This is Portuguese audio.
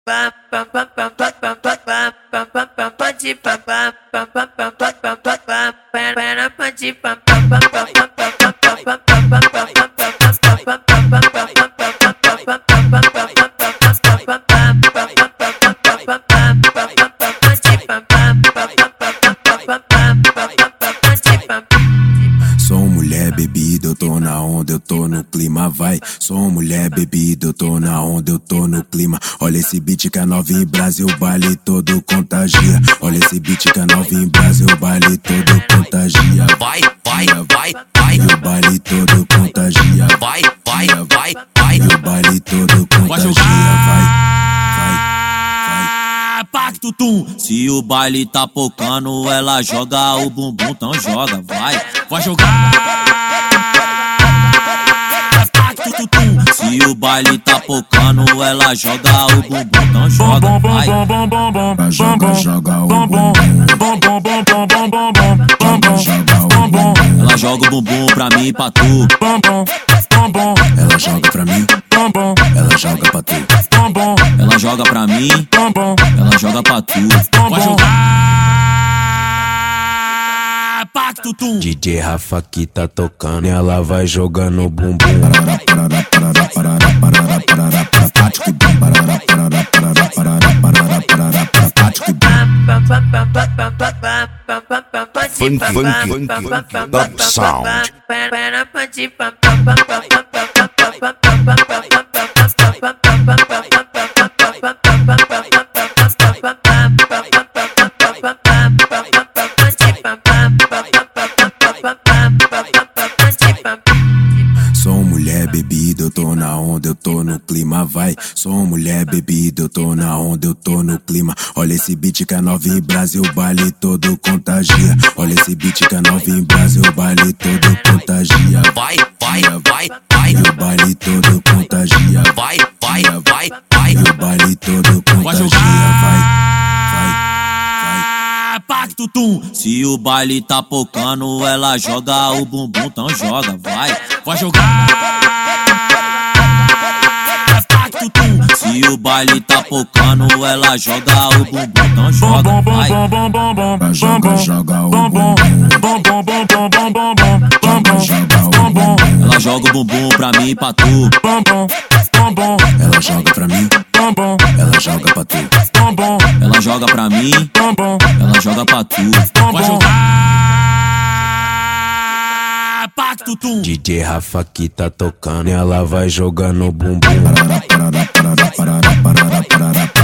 Sou mulher bebida, eu tô na onda, eu tô no clima, vai. Sou mulher bebida, eu tô na onda, eu tô no clima. Olha esse beat que é novinho em Brasil, o baile todo contagia. Olha esse beat que é novinho em Brasil, o baile todo contagia. Vai, vai, vai, vai. E o baile todo contagia. Vai, vai, vai, vai. E o baile todo contagia, vai. Pacto tum. Se o baile tá pocando, ela joga o bumbum, então joga, vai jogar. Pacto tum. Se o baile tá pocando, ela joga o bumbum, então joga, vai. Joga o bumbum. Ela joga o bumbum pra mim e pra tu. Ela joga pra mim, ela joga pra tu. Ela joga pra mim, ela joga pra tu. Vai jogar. Pacto tum. DJ Rafa que tá tocando, ela vai jogando o bumbum. Funk Dub Sound. Sou mulher bebida, eu tô na onda, eu tô no clima, vai. Sou mulher bebida, eu tô na onda, eu tô no clima. Olha esse beat que é novinho em Brasil, o baile todo contagia. Olha esse beat que é novinho em Brasil, o baile todo contagia. Vai, vai, vai, vai. E o baile todo contagia. Vai, vai, vai, vai. E o baile todo contagia, vai. Pacto tum. Se o baile tá pocando, ela joga o bumbum, então joga, vai jogar. Pacto tum. Se o baile tá pocando, ela joga o bumbum, então joga, vai. Joga o bumbum. Ela joga o bumbum pra mim e pra tu. Ela joga pra mim, ela joga pra tu. Ela joga pra mim, ela joga pra tu. Vai jogar. Pacto tum. DJ Rafa que tá tocando, ela vai jogando o bumbum.